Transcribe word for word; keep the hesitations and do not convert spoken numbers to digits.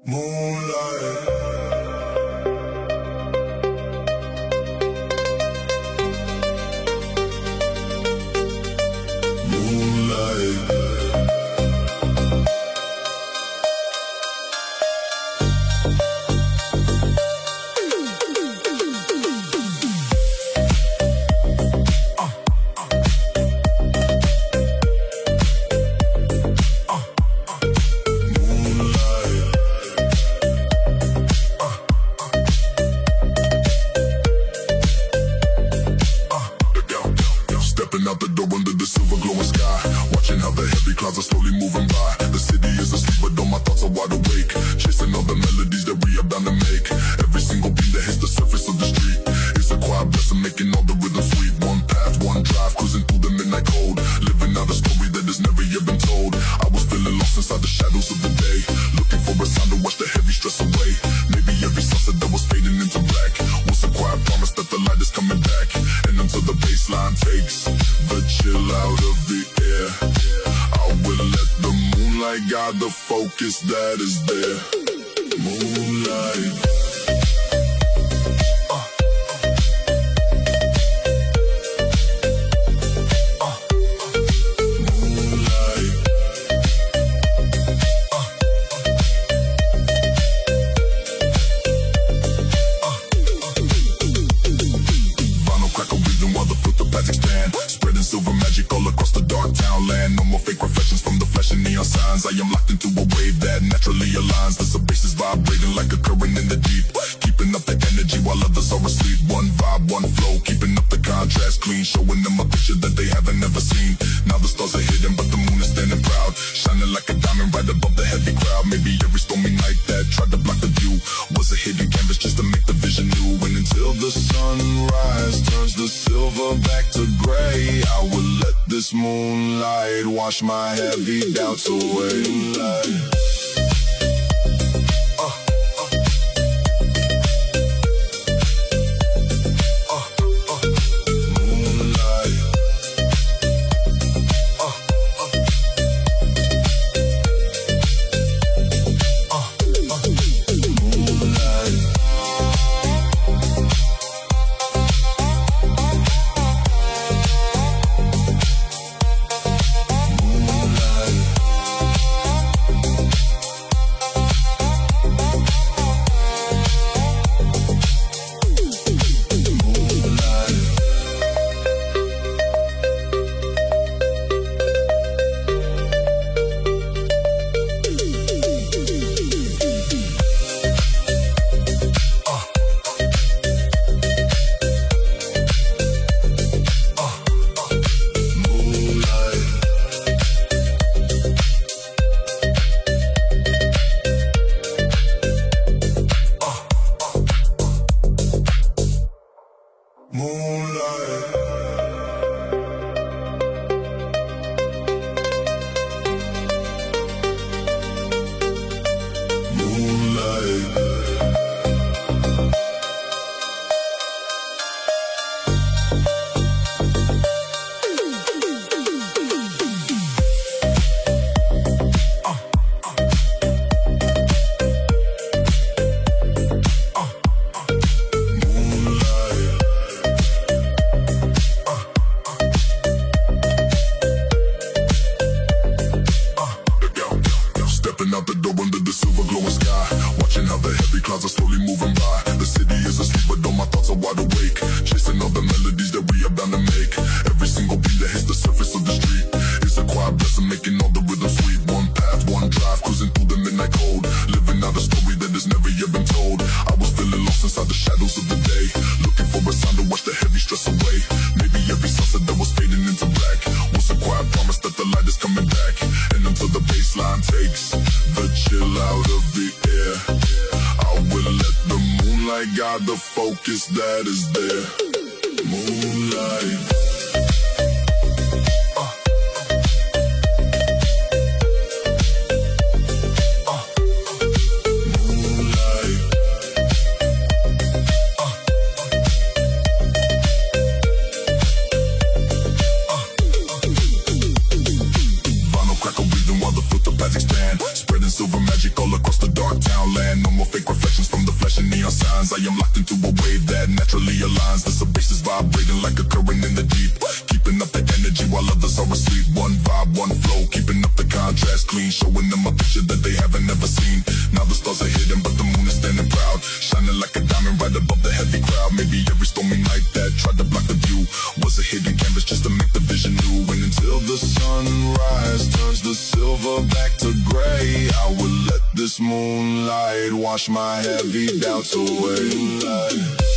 Moonlight. Out the door under the silver glowing sky, watching how the heavy clouds are slowly moving by. The city is asleep, but all my thoughts are wide awake, chasing all the melodies that we are bound to make. Every single beat that hits the surface of the street is a quiet blessing, making all the rhythm sweet. One path, one drive, cruising through the midnight cold, living out a story that has never yet been told. I was feeling lost inside the shadows of the day, looking for a sound to wash the heavy stress away. Maybe every sunset that was fading into black was a quiet promise that the light is coming back. And until the baseline takes the chill out of the air, I will let the moonlight guide the focus that is there. Moonlight. Silver magic all across the dark town land. No more fake reflections from the flesh and neon signs. I am locked into a wave that naturally aligns. The bass is vibrating like a current in the deep, keeping up the energy while others are asleep. One vibe, one flow, keeping up the contrast clean, showing them a picture that they haven't ever seen. Now the stars are hidden, but the moon is standing proud, shining like a diamond right above the heavy crowd. Maybe every stormy night that tried to block the view was a hidden canvas just to make the vision new. And until the sunrise turns the silver back to gray, I will let this moonlight wash my heavy doubts away. Moonlight. Out the door under the silver glowing sky, watching how the heavy clouds are slowly moving by. The city is asleep, but all my thoughts are wide awake, chasing all the melodies that we are bound to make. Every single beat that hits the surface of the street is a quiet blessing, making all the rhythm sweet. One path, one drive, cruising through the midnight cold, living out a story that has never yet been told. I was feeling lost inside the shadows of the day, looking for a sound to wash the heavy stress away. Maybe every sunset that was fading into black was a quiet promise that the light is coming back. And until the baseline takes the chill out of the air, I will let the moonlight guide the focus that is there. Moonlight. Silver magic all across the dark town land. I am locked into a wave that naturally aligns. The bass is vibrating like a current in the deep, keeping up the energy while others are asleep. One vibe, one flow, keeping up the contrast clean, showing them a picture that they haven't ever seen. Now the stars are hidden, but the moon is standing proud, shining like a diamond right above the heavy crowd. Maybe every stormy night that tried to block the view was a hidden canvas just to make the vision new. And until the sunrise turns the silver back to gray, I will let this moonlight wash my heavy doubts away.